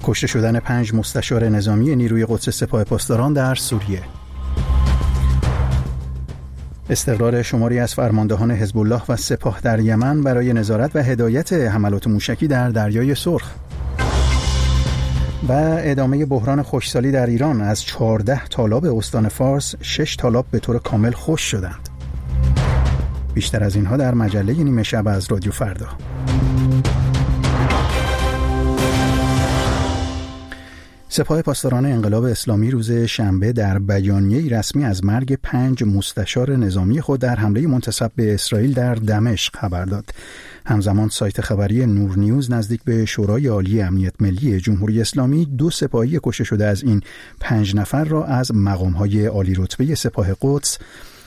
کشته شدن 5 مستشار نظامی نیروی قدس سپاه پاسداران در سوریه. استقرار شماری از فرماندهان حزب الله و سپاه در یمن برای نظارت و هدایت حملات موشکی در دریای سرخ. و ادامه بحران خشکسالی در ایران، از 14 تالاب استان فارس 6 تالاب به طور کامل خشک شدند. بیشتر از اینها در مجله نیمه شب از رادیو فردا. سپاه پاسداران انقلاب اسلامی روز شنبه در بیانیه‌ای رسمی از مرگ 5 مستشار نظامی خود در حمله منتسب به اسرائیل در دمشق خبر داد. همزمان سایت خبری نور نیوز نزدیک به شورای عالی امنیت ملی جمهوری اسلامی 2 سپاهی کشته شده از این 5 نفر را از مقام‌های عالی رتبه سپاه قدس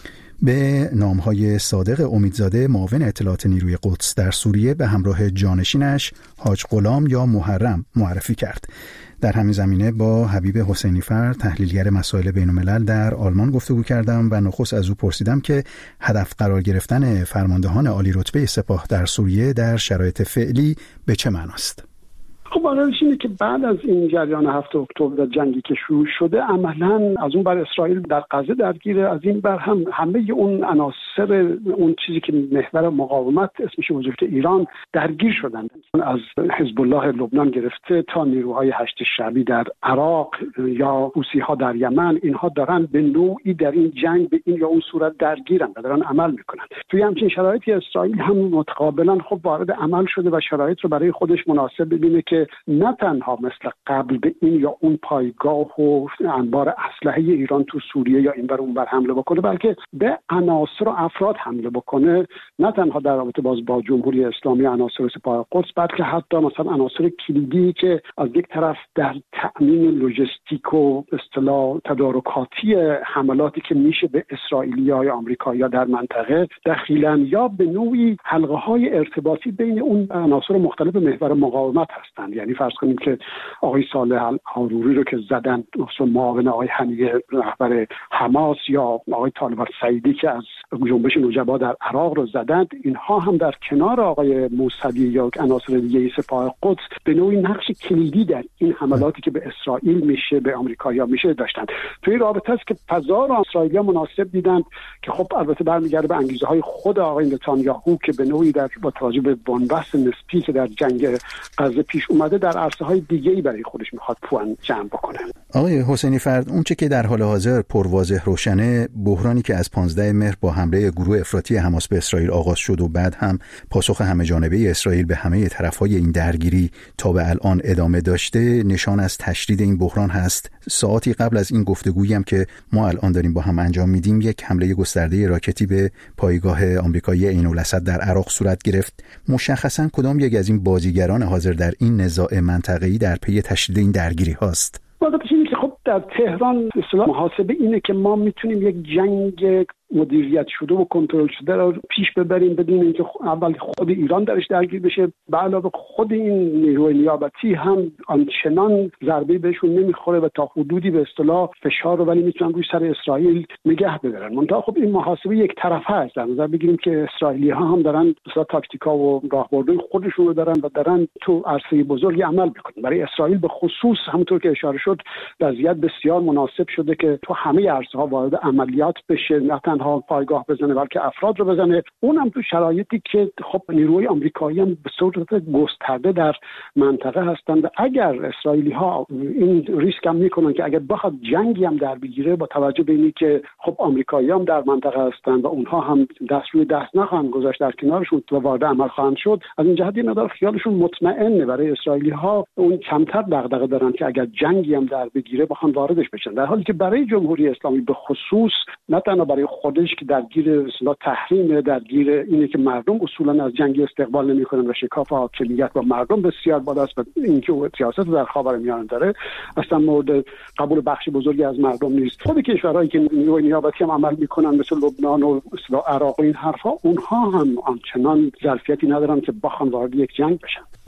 به نام‌های صادق امیدزاده معاون اطلاعات نیروی قدس در سوریه به همراه جانشینش حاج غلام یا محرم معرفی کرد. در همین زمینه با حبیب حسینی فرد، تحلیلگر مسائل بین‌الملل در آلمان گفتگو کردم و نخست از او پرسیدم که هدف قرار گرفتن فرماندهان عالی رتبه سپاه در سوریه در شرایط فعلی به چه معناست؟ خب واقعیش اینه که بعد از این جریان 7 اکتبر جنگی که شروع شده، عملاً از اون بر اسرائیل در غزه درگیره، از این بر هم همه اون عناصر اون چیزی که محور مقاومت اسمش گذاشته ایران درگیر شدن، از حزب الله لبنان گرفته تا نیروهای هشت شعبی در عراق یا حوثی‌ها در یمن، اینها دارن به نوعی در این جنگ به این یا اون صورت درگیرن و دارن عمل میکنن. توی همچین شرایطی اسرائیل هم متقابلاً خب وارد عمل شده و شرایط رو برای خودش مناسب ببینه که نه تنها مثل قبل به این یا اون پایگاه و انبار اسلحه ایران تو سوریه یا این بر اون بر حمله بکنه، بلکه به عناصر و افراد حمله بکنه، نه تنها در رابطه با جمهوری اسلامی عناصر سپاه قدس، بلکه حتی مثلا عناصر کلیدی که از یک طرف در تأمین لوجستیک و اصطلاح تدارکاتی حملاتی که میشه به اسرائیلی‌ها یا آمریکایی‌ها در منطقه دخیلن، یا به نوعی حلقه‌های ارتباطی بین اون عناصر مختلف محور مقاومت هستند. یعنی فرض کنیم که آقای صالح الحاروری رو که زدن، معاون آقای حنیه رهبر حماس، یا آقای طالب السعیدی که از جنبش نجبا در عراق رو زدند، اینها هم در کنار آقای موسوی یا عناصر دیگه سپاه قدس به نوعی نقش کلیدی در این حملاتی که به اسرائیل میشه، به آمریکایی‌ها میشه داشتند. توی رابطه است که فضا را اسرائیلی‌ها مناسب دیدند که خب البته برمیگرده به انگیزه‌های خود آقای نتانیاهو که به نوعی با توجه به بنبست نسبی که در جنگ غزه پیش اومده در عرصه‌های دیگه‌ای برای خودش میخواد پوان جمع بکنه. آقای حسینی فرد، اون چه که در حال حاضر پرواضح روشنه، بحرانی که از 15 مهر با حمله گروه افراطی حماس به اسرائیل آغاز شد و بعد هم پاسخ همه جانبه اسرائیل به همه طرف‌های این درگیری تا به الان ادامه داشته، نشان از تشدید این بحران هست. ساعتی قبل از این گفتگویی هم که ما الان داریم با هم انجام میدیم، یک حمله گسترده راکتی به پایگاه آمریکایی عین‌الاسد در عراق صورت گرفت. مشخصاً کدام یک از این بازیگران حاضر در این نزاع منطقه‌ای در پی تشدید این درگیری هاست؟ واقعا اینه که خب در تهران اصطلاح محاسبه اینه که ما میتونیم یک جنگ مدیریت شده و کنترل شده رو پیش ببریم بدون اینکه اول خود ایران درش درگیر بشه، به علاوه خود این نیروی نیابتی هم آنچنان ضربه بهشون نمیخوره و تا حدودی به اصطلاح فشار رو ولی میتونن روی سر اسرائیل نگه بدارن. منتها خب این محاسبه یک طرفه است. در نظر بگیریم که اسرائیلی‌ها هم دارن مثلا تاکتیکا و راهبردهای خودشون رو دارن و دارن تو عرصه بزرگی عمل میکنن. برای اسرائیل به خصوص همونطور که اشاره شد وضعیت بسیار مناسب شده که تو همه عرصه‌ها وارد عملیات بشه، نه تنها پایگاه بزنه بلکه افراد رو بزنه، اونم تو شرایطی که خب نیروی آمریکایی هم به صورت گسترده در منطقه هستند. اگر اسرائیلی‌ها این ریسک هم میکنن که اگر بخواد جنگی هم در بگیره، با توجه به اینی که خب آمریکایی هم در منطقه هستند و اونها هم دست روی دست نخواهند گذاشت در کنارشون و وارد عمل خواهند شد، از این جهت مقدار خیالشون مطمئنه. برای اسرائیلی‌ها اون کمتر دغدغه دارن که اگر جنگی هم در بگیره بخوان واردش بشن، در حالی که برای جمهوری اسلامی به خصوص، نه تنها برای خودش که درگیر اصطلاح تحریم، درگیر اینه که مردم اصولا از جنگ استقبال نمی‌کنن و شکاف حاکمیت با مردم بسیار بالاست و اینکه سیاست در خاورمیانه داره اصلا مورد قبول بخش بزرگی از مردم نیست. خود کشورهایی که نیروی نیابتی هم عمل می‌کنن مثل لبنان و عراق و این حرفا، اونها هم آنچنان ظرفیتی ندارن که بخوان وارد یک جنگ بشن.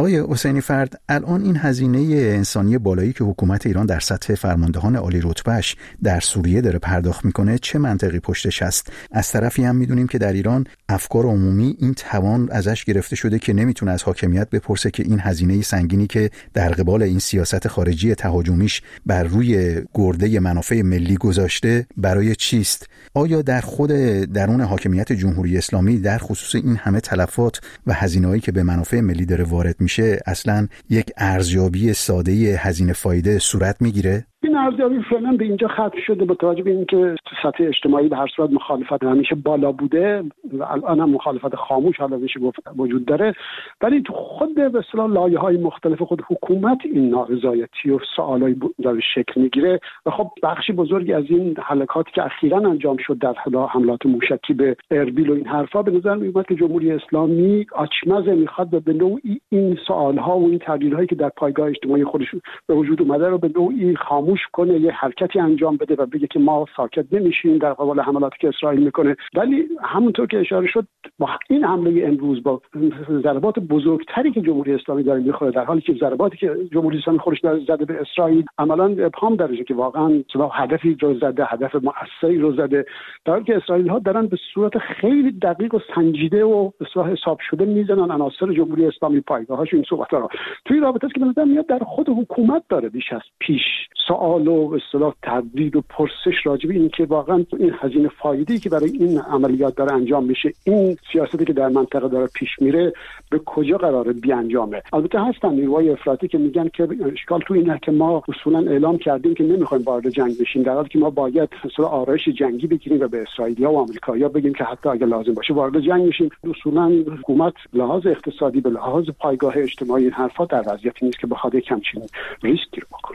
آقای حسینی فرد، الان این هزینه انسانی بالایی که حکومت ایران در سطح فرماندهان عالی رتبه‌اش در سوریه داره پرداخت میکنه چه منطقی پشتش هست؟ از طرفی هم میدونیم که در ایران افکار عمومی این توان ازش گرفته شده که نمیتونه از حاکمیت بپرسه که این هزینه سنگینی که در قبال این سیاست خارجی تهاجمیش بر روی گرده منافع ملی گذاشته برای چیست؟ آیا در خود درون حاکمیت جمهوری اسلامی در خصوص این همه تلفات و هزینه‌هایی که به منافع ملی داره وارد میشه اصلا یک ارزیابی ساده هزینه فایده صورت میگیره؟ این ارزیابی فعلا به اینجا ختم شده با توجه به اینکه سطح اجتماعی به هر صورت مخالفت همیشه بالا بوده و الان هم مخالفت خاموش حالا میشه وجود داره، ولی تو خود به اصطلاح لایه‌های مختلف خود حکومت این نارضایتی و سوالای داره شکل میگیره و خب بخشی بزرگی از این حرکاتی که اخیراً انجام شد در حملات موشکی به اربیل و این حرفا به نظر میاد که جمهوری اسلامی آچمزه میخواد به نوعی این سوالها و این تغییرهایی که در پایگاه اجتماعی خودش به وجود اومده رو به نوعی خاموش کنه، یه حرکتی انجام بده و بگه که ما ساکت نمیشیم در قبال حملاتی که اسرائیل میکنه. ولی همونطور که اشاره شد با این حمله امروز، با ضربات بزرگتری که جمهوری اسلامی داره میخوره، در حالی که ضرباتی که جمهوری اسلامی خودش داره زده به اسرائیل عملاً ابهام درجه که واقعا هدفی رو زده، هدف مؤثری رو زده، در حالی که اسرائیل ها دارن به صورت خیلی دقیق و سنجیده و اصلاح حساب شده میزنن عناصر جمهوری اسلامی پایگاهاش. این صحبت‌ها رو توی رابطه است که به نظر میاد در خود حکومت داره بیش از پیش سوال و اصطلاح تردید و پرسش راجع به این که واقعا این هزینه فایده‌ای که برای این عملیات داره انجام میشه، این سیاستی که در منطقه داره پیش میره به کجا قراره بیانجامه. البته هستن نیروهای افراطی که میگن که اشکال تو اینه که ما اصولا اعلام کردیم که نمیخوایم وارد جنگ بشیم، در حالی که ما باید اصلا آرایش جنگی بگیریم و به اسرائیلیا و آمریکایی‌ها بگیم که حتی اگه لازم باشه وارد جنگ میشیم. اصولا حکومت لحاظ اقتصادی به لحاظ پایگاه اجتماعی این حرفا در وضعیتی نیست که بخواد کمچین ریسکی رو بکنه.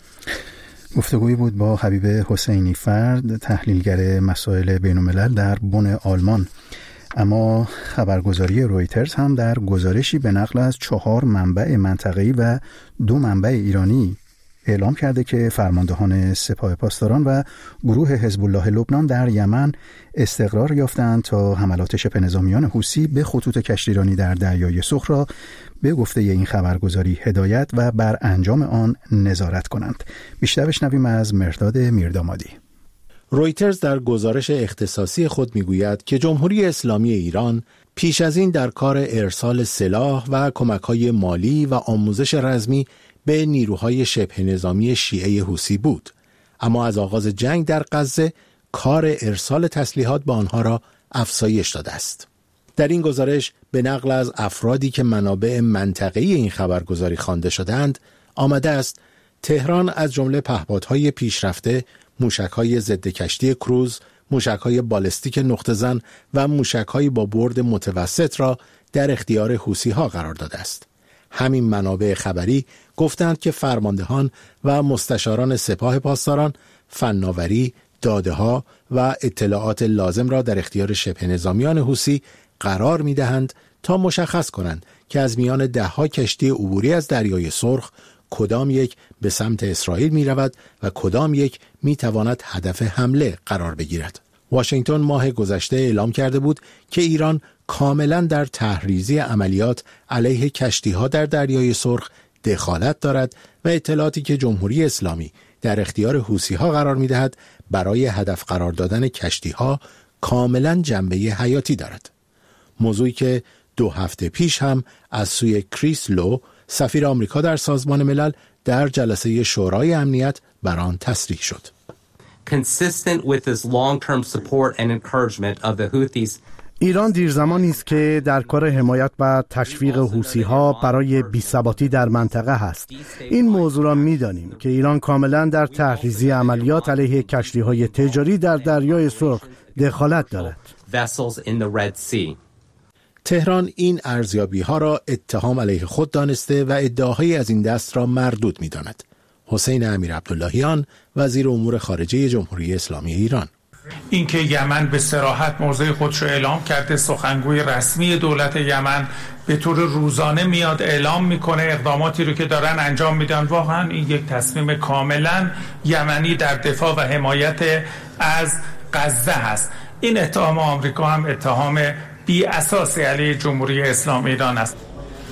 گفتگویی بود با حبیب حسینی فرد، تحلیلگر مسائل بین‌الملل در بن آلمان. اما خبرگزاری رویترز هم در گزارشی به نقل از 4 منبع منطقه‌ای و 2 منبع ایرانی اعلام کرده که فرماندهان سپاه پاسداران و گروه حزب الله لبنان در یمن استقرار یافتند تا حملات شبه نظامیان حوثی به خطوط کشتیرانی در دریای سرخ را به گفته این خبرگزاری هدایت و بر انجام آن نظارت کنند. بیشتر بشنویم از مرداد میردامادی. رویترز در گزارش اختصاصی خود میگوید که جمهوری اسلامی ایران پیش از این در کار ارسال سلاح و کمک‌های مالی و آموزش رزمی به نیروهای شبه نظامی شیعه حوثی بود، اما از آغاز جنگ در غزه کار ارسال تسلیحات به آنها را افزایش داده است. در این گزارش به نقل از افرادی که منابع منطقه‌ای این خبرگزاری خوانده شدند آمده است تهران از جمله پهپادهای پیشرفته، موشک‌های ضد کشتی کروز، موشک‌های بالستیک نقطه‌زن و موشک‌های با برد متوسط را در اختیار حوثی‌ها قرار داده است. همین منابع خبری گفتند که فرماندهان و مستشاران سپاه پاسداران فناوری، داده‌ها و اطلاعات لازم را در اختیار شبه نظامیان حوثی قرار می‌دهند تا مشخص کنند که از میان 10 کشتی عبوری از دریای سرخ کدام یک به سمت اسرائیل می‌رود و کدام یک می‌تواند هدف حمله قرار بگیرد. واشنگتن ماه گذشته اعلام کرده بود که ایران کاملا در تحریزی عملیات علیه کشتی‌ها در دریای سرخ دخالت دارد و اطلاعاتی که جمهوری اسلامی در اختیار حوثی‌ها قرار می‌دهد برای هدف قرار دادن کشتی‌ها کاملا جنبه حیاتی دارد. موضوعی که 2 هفته پیش هم از سوی کریس لو، سفیر آمریکا در سازمان ملل، در جلسه شورای امنیت بر آن تصریح شد. Consistent with this long-term support and encouragement of the Houthis, ایران دیرزمانی است که در کار حمایت و تشویق حوثی‌ها برای بی‌ثباتی در منطقه هست. این موضوع را می‌دانیم که ایران کاملا در تحریزی عملیات علیه کشتی‌های تجاری در دریای سرخ دخالت دارد. تهران این ارزیابی‌ها را اتهام علیه خود دانسته و ادعاهایی از این دست را مردود می‌داند. حسین امیر عبداللهیان، وزیر امور خارجه جمهوری اسلامی ایران: اینکه یمن به صراحت موضع خودش رو اعلام کرده، سخنگوی رسمی دولت یمن به طور روزانه میاد اعلام میکنه اقداماتی رو که دارن انجام میدن، واقعا این یک تصمیم کاملا یمنی در دفاع و حمایت از غزه هست. این اتهام آمریکا هم اتهام بی اساس علیه جمهوری اسلامی ایران است.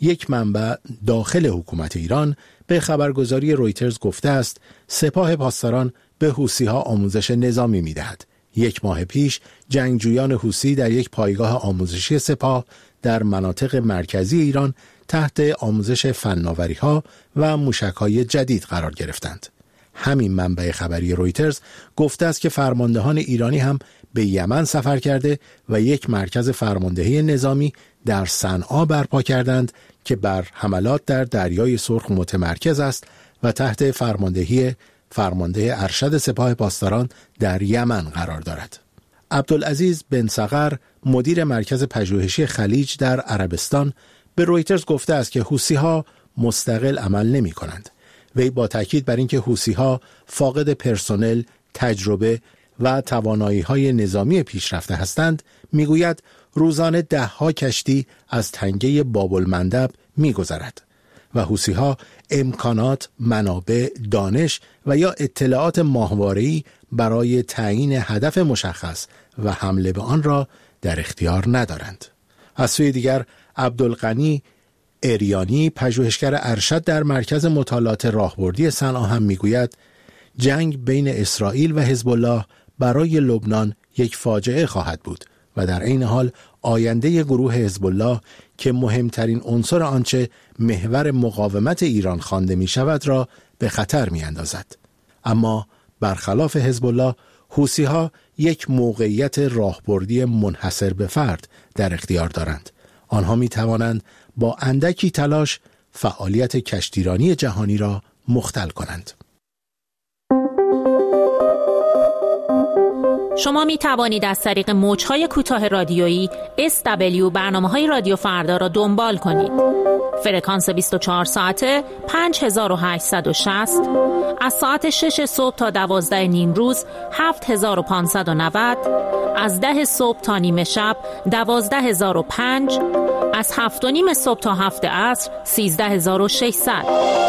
یک منبع داخل حکومت ایران به خبرگزاری رویترز گفته است سپاه پاسداران به حوثی‌ها آموزش نظامی می‌دهد. 1 ماه پیش جنگجویان حوثی در یک پایگاه آموزشی سپاه در مناطق مرکزی ایران تحت آموزش فناوری‌ها و موشک‌های جدید قرار گرفتند. همین منبع خبری رویترز گفته است که فرماندهان ایرانی هم به یمن سفر کرده و یک مرکز فرماندهی نظامی در صنعا برپا کردند که بر حملات در دریای سرخ متمرکز است و تحت فرمانده ارشد سپاه پاسداران در یمن قرار دارد. عبدالعزیز بن صقر مدیر مرکز پژوهشی خلیج در عربستان به رویترز گفته است که حوثی‌ها مستقل عمل نمی کنند. وی با تاکید بر اینکه حوثی‌ها فاقد پرسنل، تجربه و توانایی‌های نظامی پیشرفته هستند، میگوید روزانه 10 کشتی از تنگه باب‌المندب می‌گذرد و حوثی‌ها امکانات، منابع، دانش و یا اطلاعات ماهواره‌ای برای تعیین هدف مشخص و حمله به آن را در اختیار ندارند. از سوی دیگر عبدالغنی اریانی پژوهشگر ارشد در مرکز مطالعات راهبردی صنعا هم میگوید جنگ بین اسرائیل و حزب الله برای لبنان یک فاجعه خواهد بود و در عین حال آینده گروه حزب الله که مهمترین عنصر آنچه محور مقاومت ایران خوانده می شود را به خطر می اندازد. اما برخلاف حزب الله، حوثی‌ها یک موقعیت راهبردی منحصر به فرد در اختیار دارند. آنها می توانند با اندکی تلاش فعالیت کشتیرانی جهانی را مختل کنند. شما می توانید از طریق موج‌های کوتاه رادیویی SW برنامه‌های رادیو فردا را دنبال کنید. فرکانس 24 ساعته 5860 از ساعت 6 صبح تا 12 نیم روز 7590 از 10 صبح تا نیمه شب 12005 از 7 و نیم صبح تا 7 عصر 13600.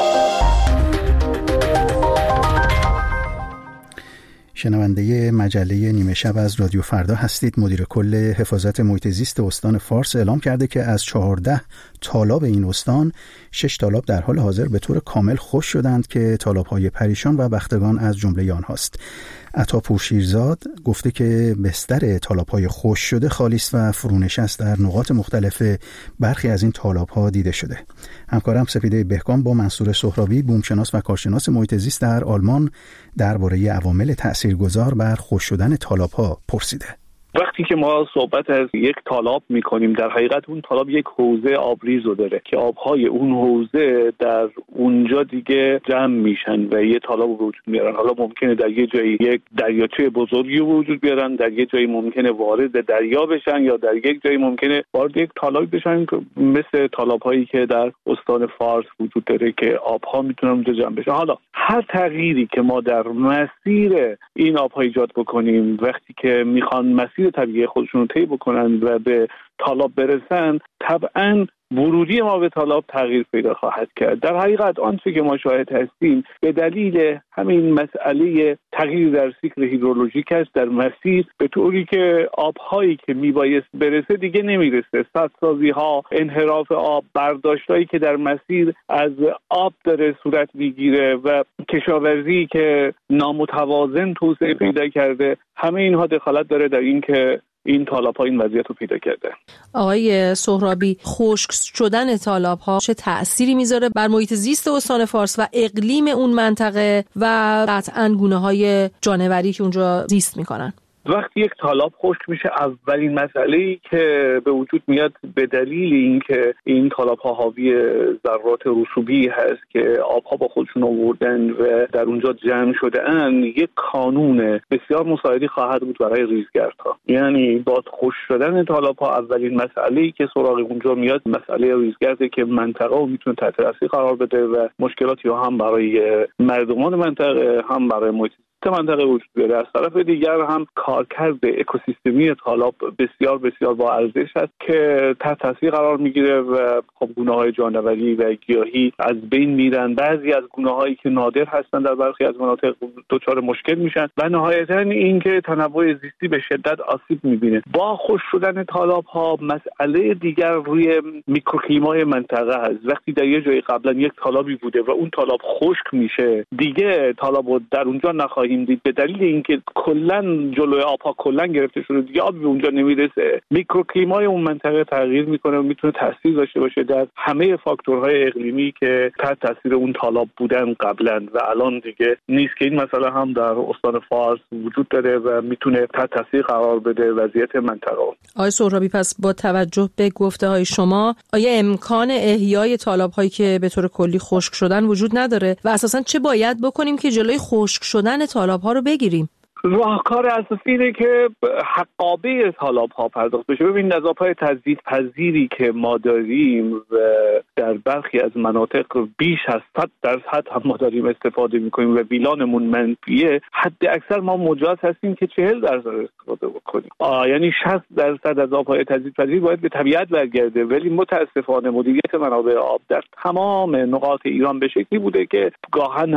شنونده مجله نیمه شب از رادیو فردا هستید. مدیر کل حفاظت محیط زیست استان فارس اعلام کرده که از 14 تالاب این استان 6 تالاب در حال حاضر به طور کامل خشک شدند که تالاب‌های پریشان و بختگان از جمله آنهاست. عطاپور شیرزاد گفته که بستر تالاب‌های خشک شده خالی است و فرونشست در نقاط مختلف برخی از این تالاب‌ها دیده شده. همکارم سپیده بهکام با منصور سهرابی، بومشناس و کارشناس محیط زیست در آلمان، درباره عوامل تاثیرگذار بر خشک شدن تالاب‌ها پرسیده. وقتی که ما صحبت از یک تالاب میکنیم، در حقیقت اون تالاب یک حوزه آبریز رو داره که آبهای اون حوزه در اونجا دیگه جمع میشن و یه تالاب رو وجود میارن. حالا ممکنه در یه جایی یک دریاچه بزرگی رو وجود بیارن، در یه جایی ممکنه وارد دریا بشن، یا در یک جایی ممکنه وارد یک تالاب بشن، مثل تالاب هایی که در استان فارس وجود داره که آبها میتونن اونجا جمع بشن. حالا هر تغییری که ما در مسیر این آبها ایجاد بکنیم، وقتی که میخوان مسیر طبیعی خودشون رو طی بکنن و به تالاب برسن، طبعاً ورودی ما به تالاب تغییر پیدا خواهد کرد. در حقیقت آنچه که ما شاهد هستیم به دلیل همین مسئله تغییر در سیکل هیدرولوژیک است در مسیر، به طوری که آبهایی که میبایست برسه دیگه نمیرسه. سدسازی‌ها، انحراف آب، برداشتایی که در مسیر از آب داره صورت میگیره و کشاورزی که نامتوازن توسعه پیدا کرده، همه اینها دخالت داره در این که این تالاب‌ها این وضعیت رو پیدا کرده. آقای سهرابی، خشک شدن تالاب‌ها چه تأثیری میذاره بر محیط زیست استان فارس و اقلیم اون منطقه و قطعاً گونه‌های جانوری که اونجا زیست میکنن؟ وقتی یک تالاب خشک میشه، اولین مسئله‌ای که به وجود میاد به دلیل اینکه این تالاب‌ها حاوی ذرات رسوبی هست که آبها با خودشون آوردن و در اونجا جمع شده‌اند، یک کانون بسیار مساعدی خواهد بود برای ریزگردها. یعنی با خشک شدن تالاب‌ها اولین مسئله‌ای که سراغ اونجا میاد مسئله ریزگرده که منطقه رو میتونه تحت تاثیر قرار بده و مشکلاتی هم برای مردمان منطقه هم برای محیط منطقه وجود داره. از طرف دیگر هم کارکرد اکوسیستمی تالاب بسیار بسیار با ارزش است که تحت تاثیر قرار میگیره و خب گونه‌های جانوری و گیاهی از بین میرن. بعضی از گونه‌هایی که نادر هستن در برخی از مناطق دچار مشکل میشن و نهایتاً اینکه تنوع زیستی به شدت آسیب میبینه. با خشک شدن تالاب‌ها مسئله دیگر روی میکروکلیمای منطقه هست. وقتی در یه جایی قبلا یک تالابی بوده و اون تالاب خشک میشه، دیگه تالابو در اونجا نخواهیم دید به دلیل اینکه کلا جلوی آبها کلا گرفته شده، دیگه آب به اونجا نمیرسه. میکروکلیمای اون منطقه تغییر میکنه و میتونه تاثیر داشته باشه در همه فاکتورهای اقلیمی که تحت تاثیر اون تالاب بودن قبلا و الان دیگه نیست، که این مسئله هم در استان فارس وجود داره و میتونه تحت تاثیر قرار بده وضعیت منطقه. آقای سهرابی، پس با توجه به گفته‌های شما آیا امکان احیای تالاب‌هایی که به طور کلی خشک شدن وجود نداره و اساساً چه باید بکنیم که جلوی خشک شدن تالاب‌ها رو بگیریم؟ راهکار اساسی اینه که حقابه تالاب‌ها پرداخت بشه. ببین نظافت تجدیدپذیری که ما داریم و در برخی از مناطق بیش از 100% هم ما داریم استفاده می‌کنیم و ویلانمون منفیه، حد اکثر ما مجاز هستیم که 40% استفاده بکنیم. یعنی 60% از آب‌های تجدیدپذیر باید به طبیعت برگرده، ولی متاسفانه مدیریت منابع آب در تمام نقاط ایران به شکلی بوده که گاهن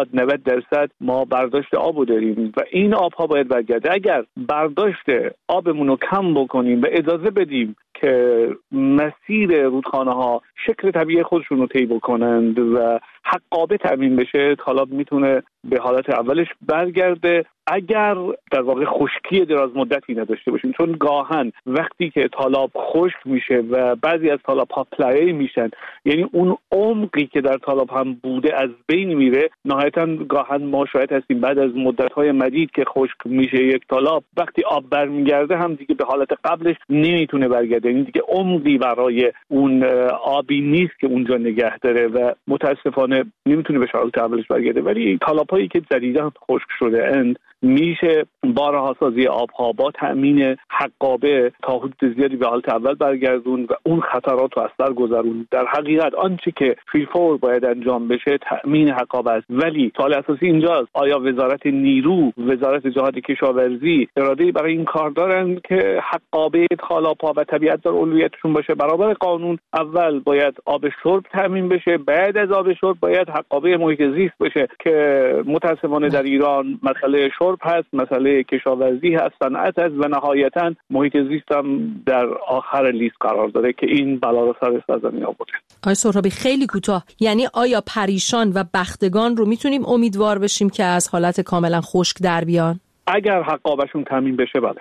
80-90% ما برداشت آبو داریم و این آبها باید برگرده. اگر برداشت آبمون رو کم بکنیم و اجازه بدیم که مسیر رودخانه ها شکل طبیعی خودشون رو طی بکنند و حقابه تامین بشه، تالاب میتونه به حالت اولش برگرده اگر در واقع خشکی دراز مدتی نداشته باشیم. چون گاهن وقتی که تالاب خشک میشه و بعضی از تالاب ها پلایه میشن، یعنی اون عمقی که در تالاب هم بوده از بین میره. نهایتا گاهن ما شاید هستیم بعد از مدت های مدید که خشک میشه یک تالاب، وقتی آب برمیگرده هم دیگه به حالت قبلش نمیتونه برگرده، یعنی دیگه عمقی برای اون آبی نیست که اونجا نگه داره و متاسفانه نمیتونه به حالت قبلش برگرده. ولی تالاب هایی که جدیداً خشک شده اند میشه با رهاسازی آبها با تأمین حقابه تا حدود زیادی به حالت اول برگردون و اون خطرات رو از سر گذرون. در حقیقت آنچه که فیلفور باید انجام بشه تأمین حقابه است، ولی سوال اساسی اینجاست آیا وزارت نیرو، وزارت جهاد کشاورزی اراده‌ای برای این کار دارن که حقابه تالاب‌ها و طبیعت در اولویتشون باشه؟ برابر قانون اول باید آب شرب تأمین بشه، بعد از آب شرب باید حقابه محیط زیست بشه که متاسفانه در ایران مسئله شرب هست، مسئله کشاورزی هست، صنعت هست و نهایتاً محیط زیست هم در آخر لیست قرار داره که این بلا رو سر سرزمین آورده. آقای سهرابی خیلی کوتاه، یعنی آیا پریشان و بختگان رو میتونیم امیدوار بشیم که از حالت کاملا خشک در بیان؟ اگر حقابشون تامین بشه بله.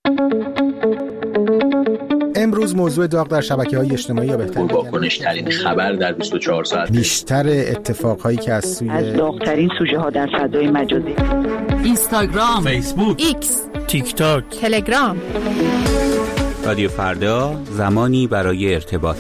امروز موضوع داغ در شبکه‌های اجتماعی یا بهتر پرواکنش‌ترین خبر در 24 ساعت، بیشتر اتفاقهایی که از داغ‌ترین سوژه‌ها در فضای مجازی، اینستاگرام، فیسبوک، ایکس، تیک تاک، تلگرام. رادیو فردا، زمانی برای ارتباط.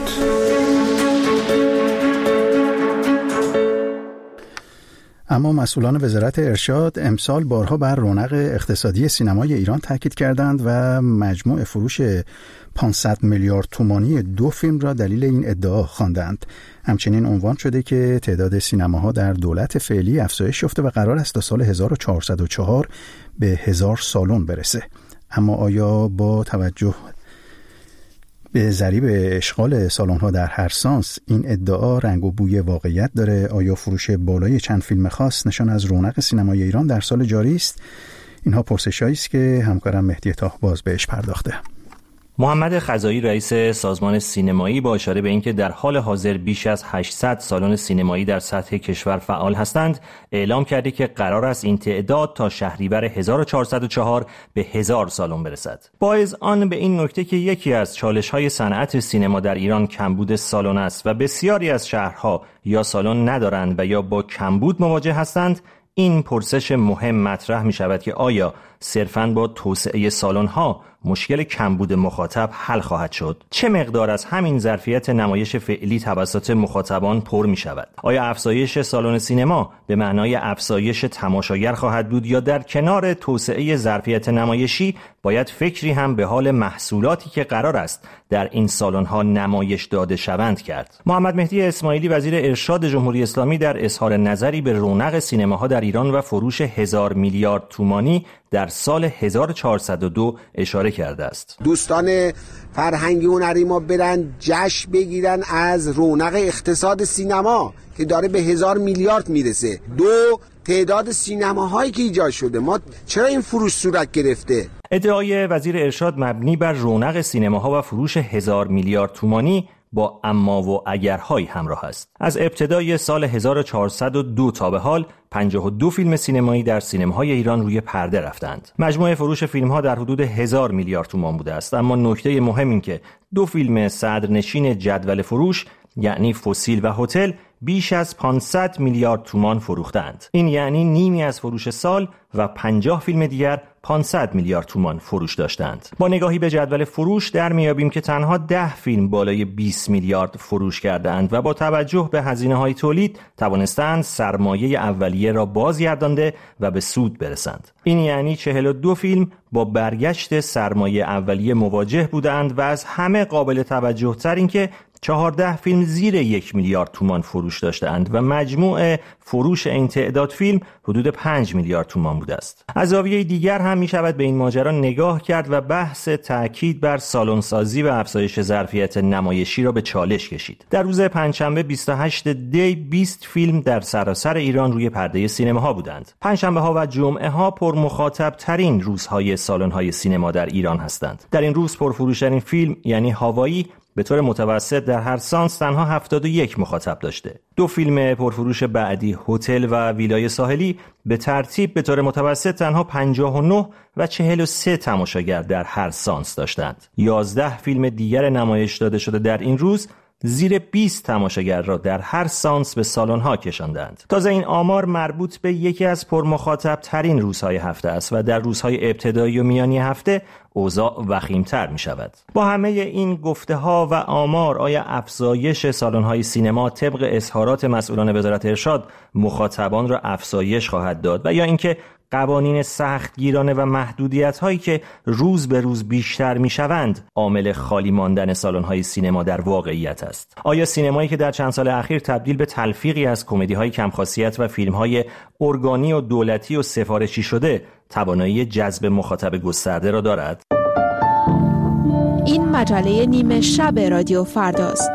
اما مسئولان وزارت ارشاد امسال بارها بر رونق اقتصادی سینمای ایران تاکید کردند و مجموع فروش 500 میلیارد تومانی 2 فیلم را دلیل این ادعا خواندند. همچنین عنوان شده که تعداد سینماها در دولت فعلی افزایش یافته و قرار است تا سال 1404 به 1000 سالن برسه. اما آیا با توجه به ضریب اشغال سالن‌ها در هر سانس این ادعا رنگ و بوی واقعیت داره؟ آیا فروش بالای چند فیلم خاص نشان از رونق سینمای ایران در سال جاری است؟ اینها پرسش‌هایی است که همکارم مهدی طاهباز بهش پرداخته. محمد خزایی رئیس سازمان سینمایی با اشاره به اینکه در حال حاضر بیش از 800 سالن سینمایی در سطح کشور فعال هستند، اعلام کرده که قرار است این تعداد تا شهریور 1404 به 1000 سالن برسد. باز آن به این نکته که یکی از چالش‌های صنعت سینما در ایران کمبود سالن است و بسیاری از شهرها یا سالن ندارند و یا با کمبود مواجه هستند، این پرسش مهم مطرح می شود که آیا صرفاً با توسعه سالن‌ها مشکل کمبود مخاطب حل خواهد شد؟ چه مقدار از همین ظرفیت نمایش فعلی توسط مخاطبان پر می شود؟ آیا افزایش سالن سینما به معنای افزایش تماشاگر خواهد بود یا در کنار توسعه ظرفیت نمایشی باید فکری هم به حال محصولاتی که قرار است در این سالن‌ها نمایش داده شوند کرد؟ محمد مهدی اسماعیلی وزیر ارشاد جمهوری اسلامی در اظهار نظری به رونق سینماها در ایران و فروش 1000 میلیارد تومانی در سال 1402 اشاره کرده است. دوستان فرهنگی هنری ما برن جشن بگیرن از رونق اقتصاد سینما که داره به 1000 میلیارد میرسه. دو، تعداد سینماهایی که ایجاد شده. ما چرا این فروش صورت گرفته؟ ادعای وزیر ارشاد مبنی بر رونق سینماها و فروش 1000 میلیارد تومانی با اما و اگرهایی همراه است. از ابتدای سال 1402 تا به حال 52 فیلم سینمایی در سینماهای ایران روی پرده رفتند. مجموع فروش فیلم‌ها در حدود 1000 میلیارد تومان بوده است، اما نکته مهم این که 2 فیلم صدرنشین جدول فروش یعنی فسیل و هتل بیش از 500 میلیارد تومان فروختند. این یعنی نیمی از فروش سال و 50 فیلم دیگر 500 میلیارد تومان فروش داشتند. با نگاهی به جدول فروش در میابیم که تنها 10 فیلم بالای 20 میلیارد فروش کردند و با توجه به هزینه‌های تولید توانستند سرمایه اولیه را بازگردانده و به سود برسند. این یعنی 42 فیلم با برگشت سرمایه اولیه مواجه بودند و از همه قابل توجه تر این که 14 فیلم زیر 1 میلیارد تومان فروش داشتند و مجموع فروش این تعداد فیلم حدود 5 میلیارد تومان بوده است. از زاویه دیگر هم می شود به این ماجرا نگاه کرد و بحث تأکید بر سالن‌سازی و افزایش ظرفیت نمایشی را به چالش کشید. در روز پنجشنبه 28 دی 20 فیلم در سراسر ایران روی پرده سینماها بودند. پنجشنبه ها و جمعه ها پر مخاطب ترین روزهای سالن‌های سینما در ایران هستند. در این روز پرفروشترین فیلم یعنی هاوایی به طور متوسط در هر سانس تنها 71 مخاطب داشته. 2 فیلم پرفروش بعدی هتل و ویلای ساحلی به ترتیب به طور متوسط تنها 59 و 43 تماشاگر در هر سانس داشتند. 11 فیلم دیگر نمایش داده شده در این روز زیر 20 تماشاگر را در هر سانس به سالن‌ها کشاندند. تازه این آمار مربوط به یکی از پرمخاطب ترین روزهای هفته است و در روزهای ابتدایی و میانی هفته اوضاع وخیم‌تر می شود. با همه این گفته‌ها و آمار آیا افزایش سالن‌های سینما طبق اظهارات مسئولان وزارت ارشاد مخاطبان را افزایش خواهد داد و یا اینکه قوانین سختگیرانه و محدودیت‌هایی که روز به روز بیشتر می‌شوند عامل خالی ماندن سالن‌های سینما در واقعیت است؟ آیا سینمایی که در چند سال اخیر تبدیل به تلفیقی از کمدی‌های کم‌خاصیت و فیلم‌های ارگانی و دولتی و سفارشی شده توانایی جذب مخاطب گسترده را دارد؟ این مجله نیمه شب رادیو فرداست.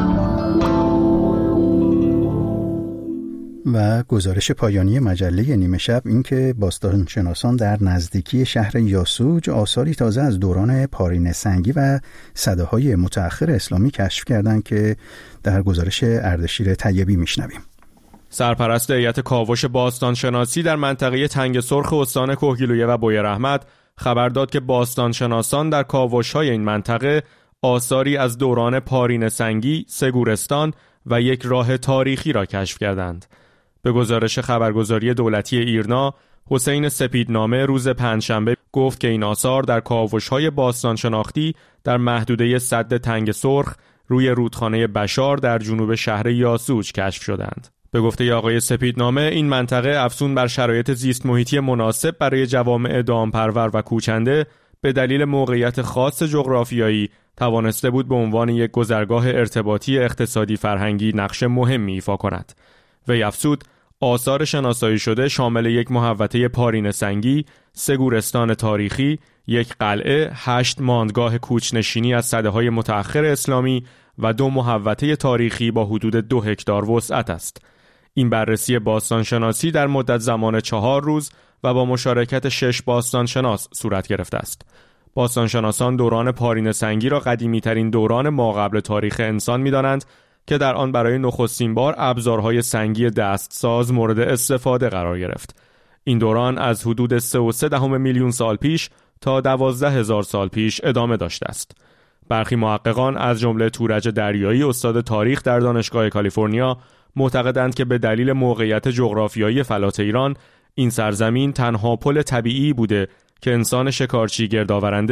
و گزارش پایانی مجله نیمه شب این که باستانشناسان در نزدیکی شهر یاسوج آثاری تازه از دوران پارینه سنگی و سده‌های متأخر اسلامی کشف کردند که در گزارش اردشیر طیبی میشنویم. سرپرست هیئت کاوش باستانشناسی در منطقه تنگ سرخ استان کهگیلویه و بویراحمد خبر داد که باستانشناسان در کاوش‌های این منطقه آثاری از دوران پارینه سنگی، سگورستان و یک راه تاریخی را کشف کردند. به گزارش خبرگزاری دولتی ایرنا، حسین سپیدنامه روز پنجشنبه گفت که این آثار در کاوش‌های باستان شناختی در محدوده سد تنگ سرخ روی رودخانه بشار در جنوب شهر یاسوج کشف شدند. به گفته آقای سپیدنامه، این منطقه افزون بر شرایط زیست محیطی مناسب برای جوامع دامپرور و کوچنده به دلیل موقعیت خاص جغرافیایی توانسته بود به عنوان یک گذرگاه ارتباطی اقتصادی فرهنگی نقش مهمی ایفا کند. وی افزود آثار شناسایی شده شامل یک محوطه پارینه سنگی، 3 گورستان تاریخی، یک قلعه، 8 ماندگاه کوچنشینی از سده‌های متأخر اسلامی و 2 محوطه تاریخی با حدود 2 هکتار وسعت است. این بررسی باستانشناسی در مدت زمان 4 روز و با مشارکت 6 باستانشناس صورت گرفته است. باستانشناسان دوران پارینه سنگی را قدیمی‌ترین دوران ماقبل تاریخ انسان می‌دانند که در آن برای نخستین بار ابزارهای سنگی دستساز مورد استفاده قرار گرفت. این دوران از حدود 3.3 میلیون سال پیش تا 12,000 سال پیش ادامه داشته است. برخی محققان از جمله تورج دریایی استاد تاریخ در دانشگاه کالیفرنیا معتقدند که به دلیل موقعیت جغرافیایی فلات ایران این سرزمین تنها پل طبیعی بوده که انسان شکارچی گردآورنده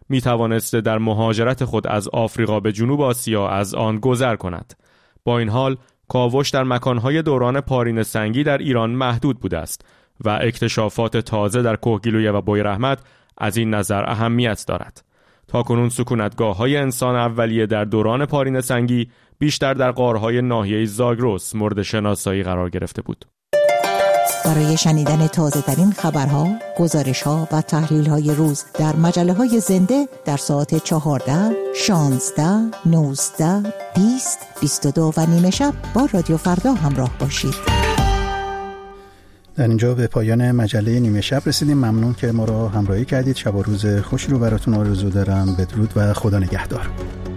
می توانسته در مهاجرت خود از آفریقا به جنوب آسیا از آن گذر کند. با این حال کاوش در مکانهای دوران پارین سنگی در ایران محدود بوده است و اکتشافات تازه در کهگیلویه و بویراحمد از این نظر اهمیت دارد. تاکنون سکونتگاه‌های انسان اولیه در دوران پارین سنگی بیشتر در غارهای ناحیه زاگرس مورد شناسایی قرار گرفته بود. برای شنیدن تازه‌ترین خبرها، گزارش‌ها و تحلیل‌های روز در مجله‌های زنده در ساعت 14، 16، 19، 20، 22 و نیم شب با رادیو فردا همراه باشید. در اینجا به پایان مجله نیمه شب رسیدیم. ممنون که ما را همراهی کردید. شب و روز خوشی رو براتون آرزو دارم. بدرود و خدا نگهدار.